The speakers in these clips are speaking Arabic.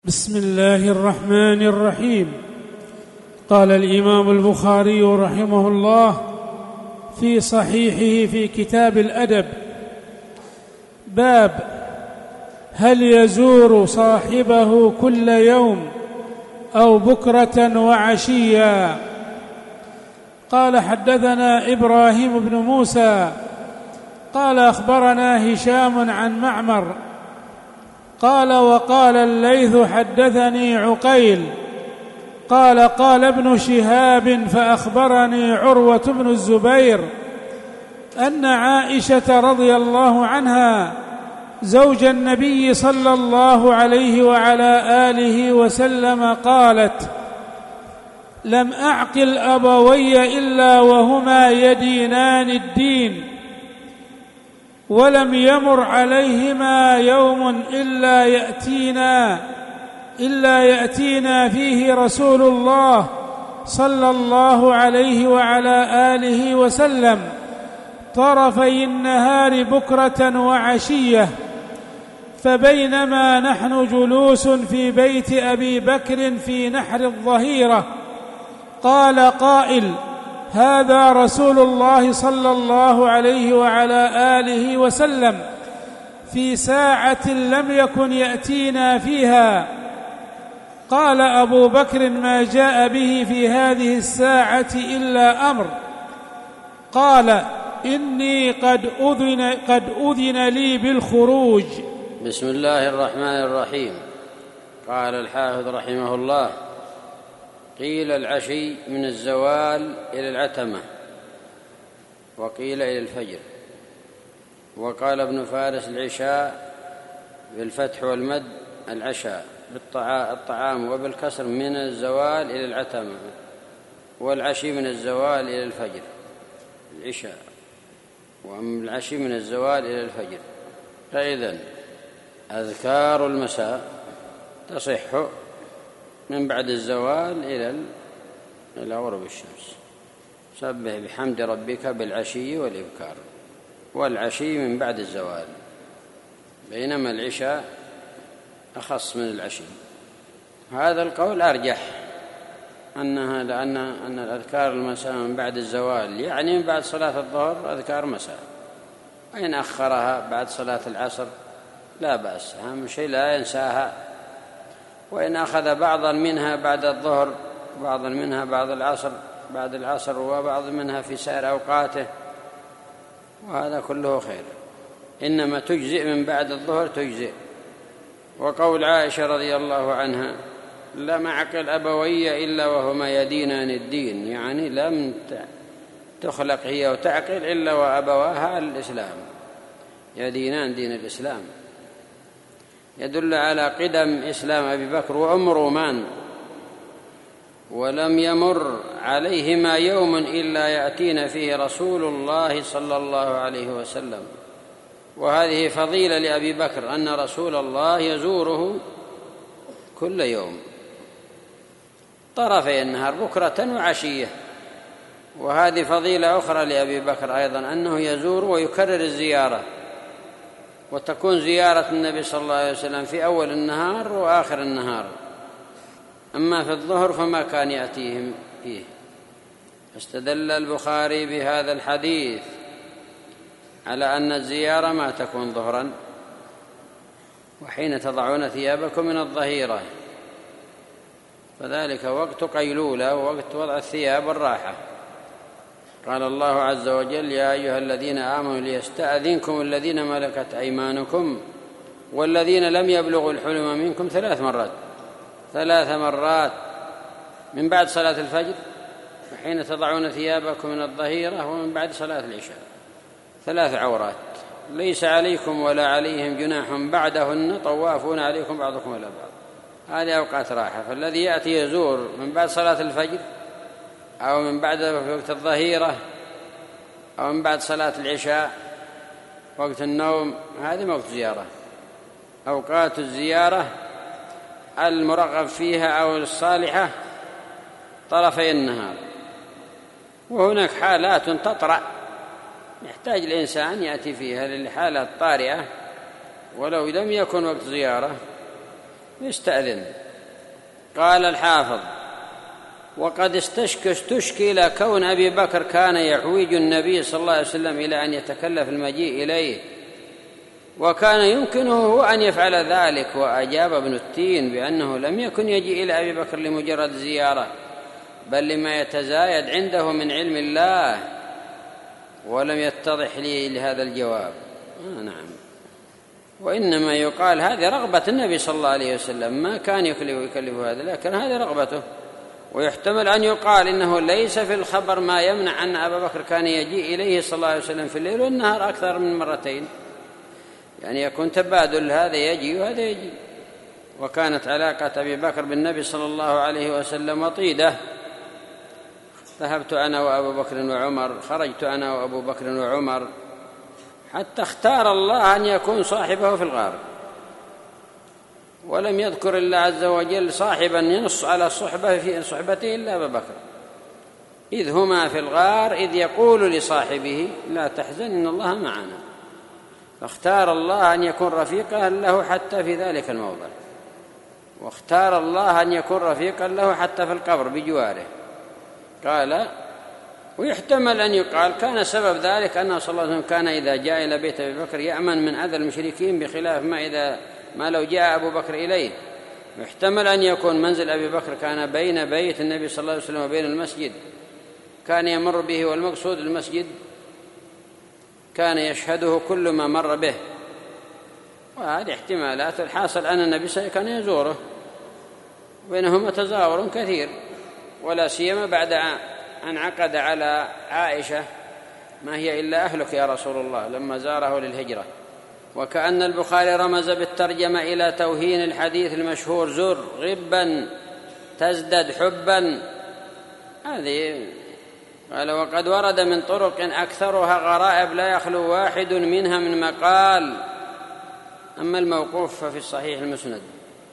بسم الله الرحمن الرحيم. قال الإمام البخاري رحمه الله في صحيحه في كتاب الأدب: باب هل يزور صاحبه كل يوم أو بكرة وعشيا. قال: حدثنا إبراهيم بن موسى قال: أخبرنا هشام عن معمر قال: وقال الليث: حدثني عقيل قال: قال ابن شهاب فأخبرني عروة بن الزبير أن عائشة رضي الله عنها زوج النبي صلى الله عليه وعلى آله وسلم قالت: لم أعقل أبوي إلا وهما يدينان الدين، ولم يمر عليهما يوم إلا يأتينا فيه رسول الله صلى الله عليه وعلى آله وسلم طرفي النهار بكرة وعشية، فبينما نحن جلوس في بيت أبي بكر في نحر الظهيرة قال قائل: هذا رسول الله صلى الله عليه وعلى آله وسلم في ساعة لم يكن يأتينا فيها. قال أبو بكر: ما جاء به في هذه الساعة إلا أمر. قال: إني قد أذن لي بالخروج. بسم الله الرحمن الرحيم. قال الحافظ رحمه الله: قيل العشي من الزوال إلى العتمة، وقيل إلى الفجر. وقال ابن فارس: العشاء بالفتح والمد العشاء الطعام، وبالكسر من الزوال إلى العتمة، والعشي من الزوال إلى الفجر العشاء، والعشي من الزوال إلى الفجر. فإذن أذكار المساء تصح من بعد الزوال إلى غروب الشمس. سبح بحمد ربك بالعشي والإبكار، والعشي من بعد الزوال، بينما العشاء أخص من العشي. هذا القول أرجح أن الأذكار المساء من بعد الزوال، يعني من بعد صلاة الظهر أذكار مساء، وإن أخرها بعد صلاة العصر لا بأس، أهم شيء لا ينساها. وإن أخذ بعضا منها بعد الظهر، بعضا منها بعد العصر، وبعض منها في سائر أوقاته، وهذا كله خير، إنما تجزئ من بعد الظهر تجزئ. وقول عائشة رضي الله عنها: لم أعقل أبوي إلا وهما يدينان الدين، يعني لم تخلق هي وتعقل إلا وأبواها الإسلام، يدينان دين الإسلام، يدل على قدم إسلام أبي بكر وأم رومان. ولم يمر عليهما يوم إلا يأتينا فيه رسول الله صلى الله عليه وسلم. وهذه فضيلة لأبي بكر، أن رسول الله يزوره كل يوم طرفي النهار بكرة وعشية. وهذه فضيلة أخرى لأبي بكر أيضا، أنه يزور ويكرر الزيارة، وتكون زيارة النبي صلى الله عليه وسلم في أول النهار وآخر النهار، أما في الظهر فما كان يأتيهم فيه. استدل البخاري بهذا الحديث على أن الزيارة ما تكون ظهرا، وحين تضعون ثيابكم من الظهيرة، فذلك وقت قيلولة ووقت وضع الثياب والراحة. قال الله عز وجل: يا أيها الذين آمنوا ليستأذنكم الذين ملكت أيمانكم والذين لم يبلغوا الحلم منكم 3 مرات من بعد صلاة الفجر، وحين تضعون ثيابكم من الظهيرة، ومن بعد صلاة العشاء. 3 عورات ليس عليكم ولا عليهم جناح بعدهن، طوافون عليكم بعضكم إلى بعض. هذه أوقات راحة، فالذي يأتي يزور من بعد صلاة الفجر أو من بعد وقت الظهيرة أو من بعد صلاة العشاء وقت النوم، هذه وقت زيارة. أوقات الزيارة المرغب فيها أو الصالحة طرفي النهار. وهناك حالات تطرأ يحتاج الإنسان يأتي فيها للحالات طارئة، ولو لم يكن وقت زيارة يستأذن. قال الحافظ: وقد استشكل كون أبي بكر كان يحوج النبي صلى الله عليه وسلم إلى أن يتكلف المجيء إليه، وكان يمكنه هو أن يفعل ذلك. وأجاب ابن التين بأنه لم يكن يجيء إلى أبي بكر لمجرد زيارة، بل لما يتزايد عنده من علم الله، ولم يتضح لي لهذا الجواب. نعم، وإنما يقال هذه رغبة النبي صلى الله عليه وسلم، ما كان يكلف هذا، لكن هذه رغبته. ويحتمل أن يقال إنه ليس في الخبر ما يمنع أن أبا بكر كان يجيء إليه صلى الله عليه وسلم في الليل والنهار أكثر من مرتين، يعني يكون تبادل، هذا يجي وهذا يجي. وكانت علاقة أبي بكر بالنبي صلى الله عليه وسلم وطيدة. ذهبت أنا وأبو بكر وعمر، خرجت أنا وأبو بكر وعمر، حتى اختار الله أن يكون صاحبه في الغار، ولم يذكر الله عز وجل صاحبا ينص على الصحبة في صحبته إلا أبا بكر، إذ هما في الغار إذ يقول لصاحبه: لا تحزن إن الله معنا. فاختار الله أن يكون رفيقا له حتى في ذلك الموضع، واختار الله أن يكون رفيقا له حتى في القبر بجواره. قال: ويحتمل أن يقال كان سبب ذلك أنه صلى الله عليه وسلم كان إذا جاء إلى بيت أبي بكر يأمن من أذى المشركين، بخلاف ما لو جاء أبو بكر إليه. يحتمل أن يكون منزل أبي بكر كان بين بيت النبي صلى الله عليه وسلم وبين المسجد، كان يمر به، والمقصود المسجد كان يشهده كل ما مر به، وهذه احتمالات. الحاصل أن النبي صلى الله عليه وسلم كان يزوره، بينهما تزاور كثير، ولا سيما بعد أن عقد على عائشة: ما هي إلا أهلك يا رسول الله، لما زاره للهجرة. وكأن البخاري رمز بالترجمة إلى توهين الحديث المشهور: زر غبا تزدد حبا. هذه قال: وقد ورد من طرق أكثرها غرائب لا يخلو واحد منها من مقال. أما الموقوف ففي الصحيح المسند،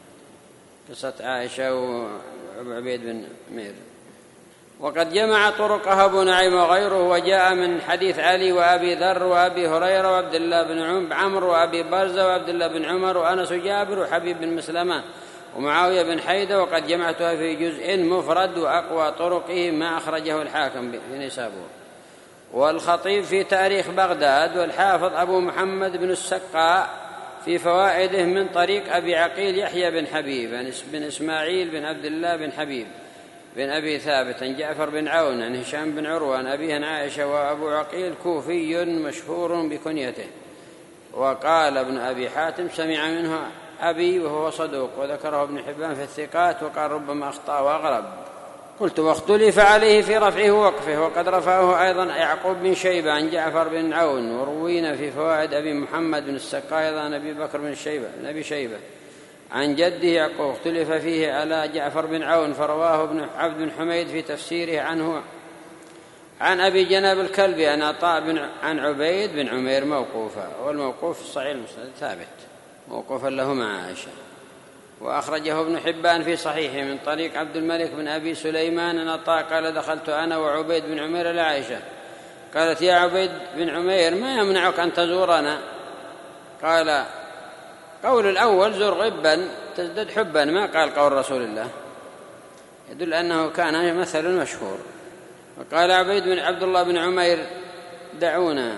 قصة عائشة وعبيد بن عمير. وقد جمع طرقها أبو نعيم وغيره، وجاء من حديث علي وأبي ذر وأبي هريرة وعبد الله بن عمرو وأبي برزة وعبد الله بن عمر وأنس وجابر وحبيب بن مسلمة ومعاوية بن حيدة. وقد جمعتها في جزء مفرد، وأقوى طرقه ما أخرجه الحاكم في نسابه والخطيب في تاريخ بغداد، والحافظ أبو محمد بن السقاء في فوائده من طريق أبي عقيل يحيى بن حبيب بن إسماعيل بن عبد الله بن حبيب بن أبي ثابت عن جعفر بن عون عن هشام بن عروة عن أبيه عن عائشة. وأبو عقيل كوفي مشهور بكنيته. وقال ابن أبي حاتم: سمع منه أبي وهو صدوق، وذكره ابن حبان في الثقات، وقال ربما أخطأ وأغرب. قلت: واختلف عليه في رفعه ووقفه، وقد رفعه أيضا يعقوب بن شيبة عن جعفر بن عون، وروينا في فوائد أبي محمد بن السقاء أيضا أبي بكر بن أبي شيبة عن جده يعقوب، اختلف فيه على جعفر بن عون، فرواه ابن عبد بن حميد في تفسيره عنه عن أبي جناب الكلبي عن عطاء عن عبيد بن عمير موقوفا، والموقوف الصحيح المسند ثابت موقوفا له مع عائشة. وأخرجه ابن حبان في صحيحه من طريق عبد الملك بن أبي سليمان عن عطاء قال: دخلت أنا وعبيد بن عمير إلى عائشة، قالت: يا عبيد بن عمير، ما يمنعك أن تزورنا؟ قال: قول الأول زر غبا تزدد حبا، ما قال قول رسول الله، يدل أنه كان مثل مشهور. فقال عبد الله بن عمير: دعونا.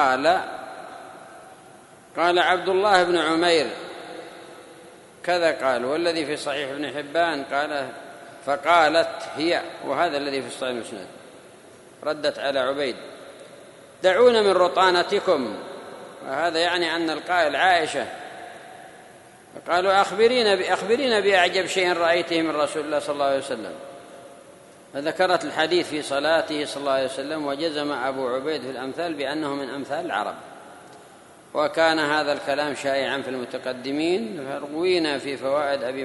قال عبد الله بن عمير كذا قال، والذي في صحيح ابن حبان قال: فقالت هي، وهذا الذي في صحيح المسند. ردت على عبيد: دعونا من رطانتكم، وهذا يعني أن القائل عائشة. فقالوا: أخبرينا بأعجب شيء رأيته من رسول الله صلى الله عليه وسلم. فذكرت الحديث في صلاته صلى الله عليه وسلم، وجزم أبو عبيد في الأمثال بأنه من أمثال العرب، وكان هذا الكلام شائعا في المتقدمين. فروينا في فوائد أبي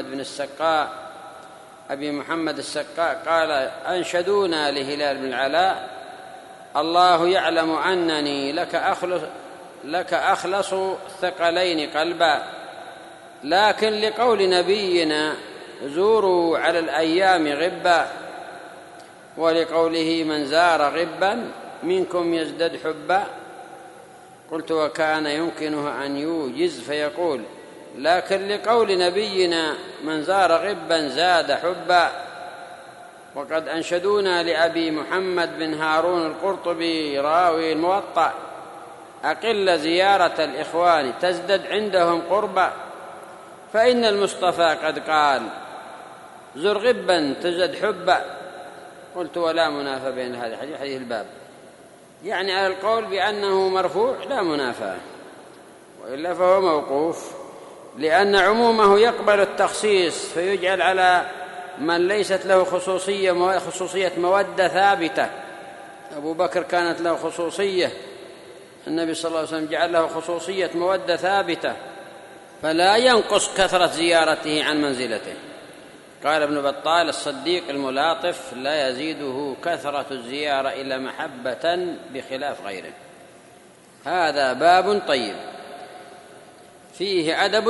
محمد السقاء قال: أنشدونا لهلال بن العلاء: الله يعلم أنني لك أخلص الثقلين قلبا، لكن لقول نبينا زوروا على الأيام غبا، ولقوله من زار غبا منكم يزدد حبا. قلت: وكان يمكنه أن يوجز فيقول: لكن لقول نبينا من زار غبا زاد حبا. وقد أنشدونا لأبي محمد بن هارون القرطبي راوي الموطأ: أقل زيارة الإخوان تزدد عندهم قربا، فإن المصطفى قد قال زر غبا تزد حبا. قلت: ولا منافى بين هذا الحديث حديث الباب. يعني على القول بأنه مرفوع لا منافاة، وإلا فهو موقوف، لأن عمومه يقبل التخصيص فيجعل على من ليست له خصوصية مودة ثابتة. أبو بكر كانت له خصوصية، النبي صلى الله عليه وسلم جعل له خصوصية مودة ثابتة، فلا ينقص كثرة زيارته عن منزلته. قال ابن بطال: الصديق الملاطف لا يزيده كثرة الزيارة إلا محبة بخلاف غيره. هذا باب طيب فيه أدب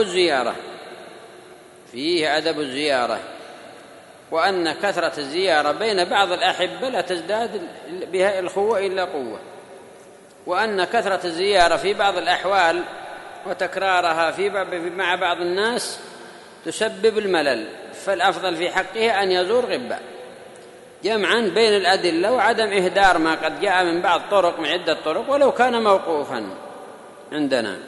الزيارة، وأن كثرة الزيارة بين بعض الأحبة لا تزداد بها الأخوة إلا قوة، وأن كثرة الزيارة في بعض الأحوال وتكرارها مع بعض الناس تسبب الملل، فالأفضل في حقه أن يزور غبا، جمعا بين الأدلة وعدم إهدار ما قد جاء من بعض طرق، من عدة طرق ولو كان موقوفا عندنا.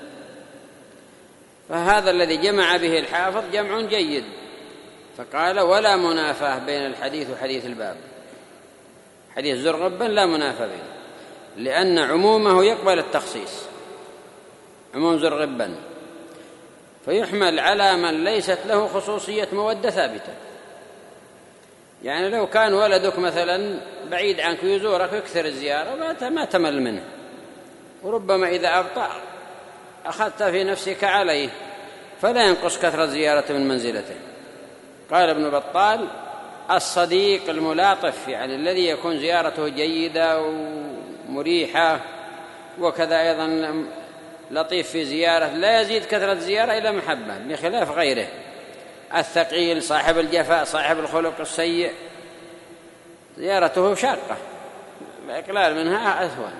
فهذا الذي جمع به الحافظ جمع جيد، فقال: ولا منافاة بين الحديث وحديث الباب. حديث زر غبا لا منافاة بينه، لأن عمومه يقبل التخصيص، عموم زر غبا، فيحمل على من ليست له خصوصية مودة ثابتة. يعني لو كان ولدك مثلا بعيد عنك ويزورك ويكثر الزيارة ما تمل منه، وربما إذا أبطأ أخذت في نفسك عليه، فلا ينقص كثرة زيارة من منزلته. قال ابن بطال: الصديق الملاطف، يعني الذي يكون زيارته جيدة ومريحة، وكذا أيضا لطيف في زيارة، لا يزيد كثرة زيارة إلا محبة بخلاف غيره. الثقيل صاحب الجفاء صاحب الخلق السيء زيارته شاقة، الإقلال منها أسهل.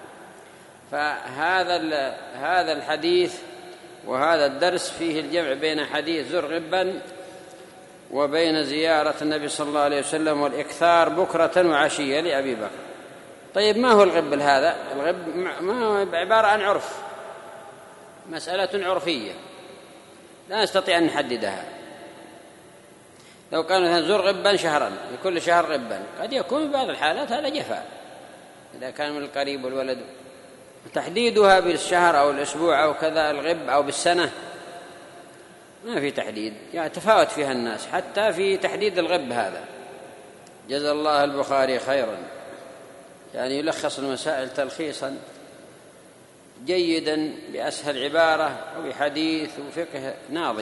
فهذا الحديث وهذا الدرس فيه الجمع بين حديث زر غبا وبين زيارة النبي صلى الله عليه وسلم والإكثار بكرة وعشية لأبي بكر. طيب، ما هو الغب هذا؟ الغب ما هو عبارة عن عرف، مسألة عرفية لا نستطيع أن نحددها. لو كان مثلا زر غبا شهرا، لكل شهر غبا، قد يكون في بعض الحالات هذا جفاء إذا كان من القريب والولد. تحديدها بالشهر أو الأسبوع أو كذا الغب أو بالسنة ما في تحديد، يعني تفاوت فيها الناس حتى في تحديد الغب هذا. جزا الله البخاري خيرا، يعني يلخص المسائل تلخيصا جيدا بأسهل عبارة وبحديث وفقه ناضج،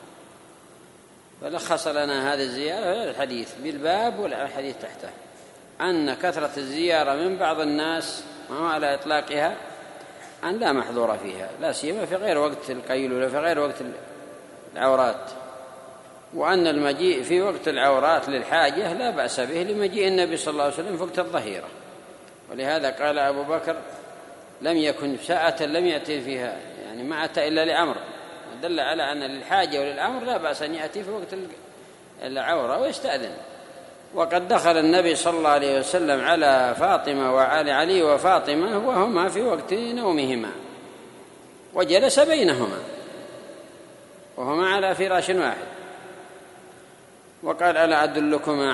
فلخص لنا هذه الزيارة الحديث بالباب والحديث تحته، أن كثرة الزيارة من بعض الناس وهو على إطلاقها أن لا محظور فيها، لا سيما في غير وقت القيلولة، في غير وقت العورات، وأن المجيء في وقت العورات للحاجة لا بأس به لمجيء النبي صلى الله عليه وسلم في وقت الظهيرة. ولهذا قال أبو بكر: لم يكن ساعة لم يأتي فيها، يعني ما أتى إلا لأمر، دل على أن للحاجة وللأمر لا بأس أن يأتي في وقت العورة ويستأذن. وقد دخل النبي صلى الله عليه وسلم على فاطمة وعلى علي وفاطمة وهما في وقت نومهما، وجلس بينهما وهما على فراش واحد، وقال: ألا أدلكما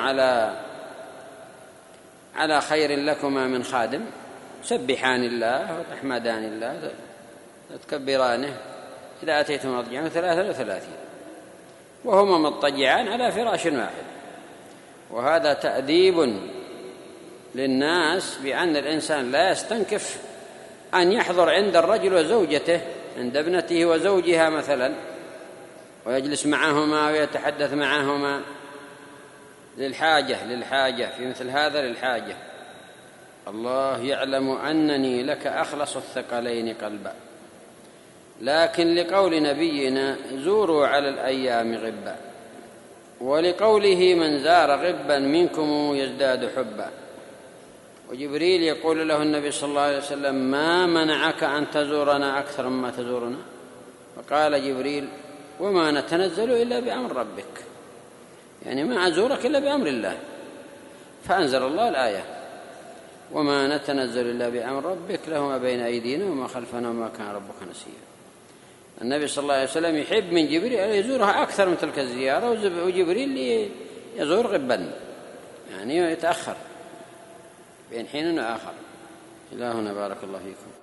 على خير لكما من خادم، سبحان الله وتحمدان الله وتكبرانه إذا أتيتم مضجعا 33، وهما مضطجعان على فراش واحد. وهذا تأديب للناس بأن الإنسان لا يستنكف أن يحضر عند الرجل وزوجته، عند ابنته وزوجها مثلا، ويجلس معهما ويتحدث معهما للحاجة في مثل هذا للحاجة. الله يعلم أنني لك أخلص الثقلين قلبا، لكن لقول نبينا زوروا على الأيام غبا، ولقوله من زار غبا منكم يزداد حبا. وجبريل يقول له النبي صلى الله عليه وسلم: ما منعك أن تزورنا أكثر مما تزورنا؟ فقال جبريل: وما نتنزل إلا بأمر ربك، يعني ما أزورك إلا بأمر الله. فأنزل الله الآية: وما نتنزل إلا بأمر ربك له ما بين أيدينا وما خلفنا وما كان ربك نسيا. النبي صلى الله عليه وسلم يحب من جبريل أن يزورها أكثر من تلك الزيارة، وجبريل يزور غبا، يعني يتأخر بين حين وآخر. إلى هنا، بارك الله فيكم.